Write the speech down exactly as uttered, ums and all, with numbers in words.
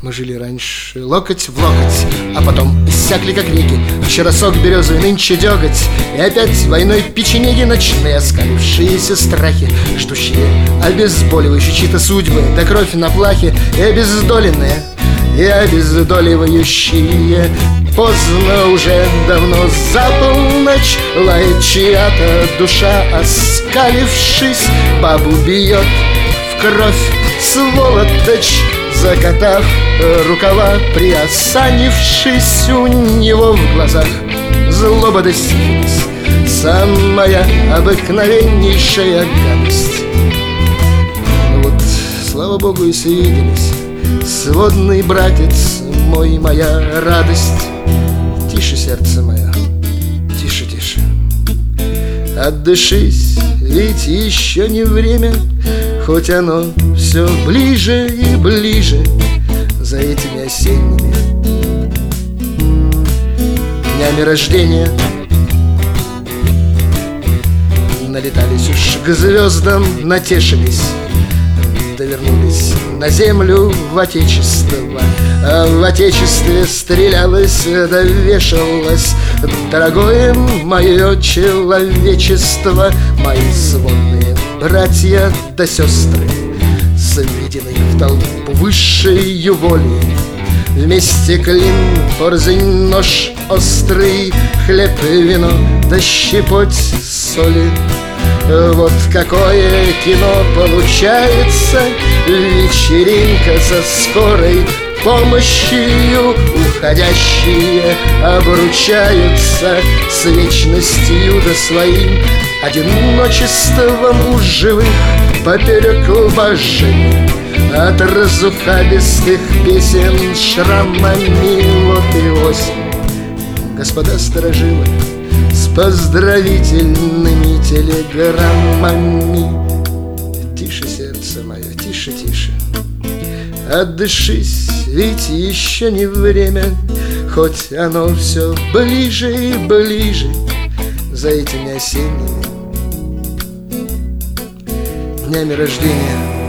мы жили раньше локоть в локоть, а потом иссякли как реки. Вчера сок березовый, нынче деготь, и опять войной печенеги ночные, оскалившиеся страхи, ждущие обезболивающие чьи-то судьбы, да кровь на плахе, и обездоленные, и обездоливающие. Поздно уже, давно за полночь, лает чья-то душа, оскалившись, бабу бьет в кровь сволоточь, закатав рукава, приосанившись, у него в глазах злоба да сифилис, самая обыкновеннейшая гадость. Ну вот, слава богу, и свиделись, сводный братец мой, моя радость. Тише, сердце мое, тише, тише. Отдышись, ведь еще не время, хоть оно все ближе и ближе за этими осенними днями рождения. Налетались уж к звездам, натешились, да вернулись на землю в отечество. А в отечестве стрелялось да вешалось, дорогое мое человечество, мои сводные братья да сестры, сведены в толпу высшею воли. Вместе клин, порзень, нож острый, хлеб, вино да щепоть соли. Вот какое кино получается, вечеринка со скорой помощью. Уходящие обручаются с вечностью да своим одиночеством у живых поперек лбажей. От разухабистых песен шрамами вот и осень. Господа сторожилы с поздравительными телеграммами. Тише, сердце мое, тише, тише. Отдышись, ведь еще не время, хоть оно все ближе и ближе за этими осенними днями рождения.